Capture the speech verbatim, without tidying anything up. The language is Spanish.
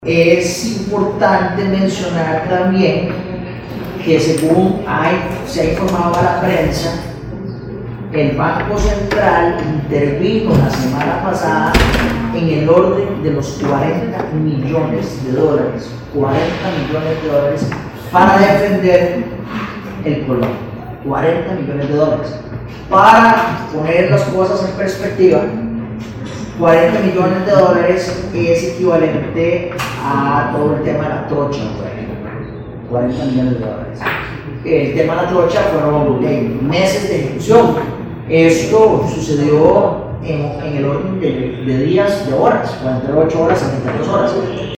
Es importante mencionar también que según hay, se ha informado a la prensa, el Banco Central intervino la semana pasada en el orden de los cuarenta millones de dólares, cuarenta millones de dólares para defender el colón, cuarenta millones de dólares. Para poner las cosas en perspectiva, cuarenta millones de dólares es equivalente a todo el tema de la trocha, cuarenta millones de dólares. El tema de la trocha fueron eh, meses de ejecución. Esto sucedió en, en el orden de, de días, de horas, cuarenta y ocho horas, setenta y dos horas.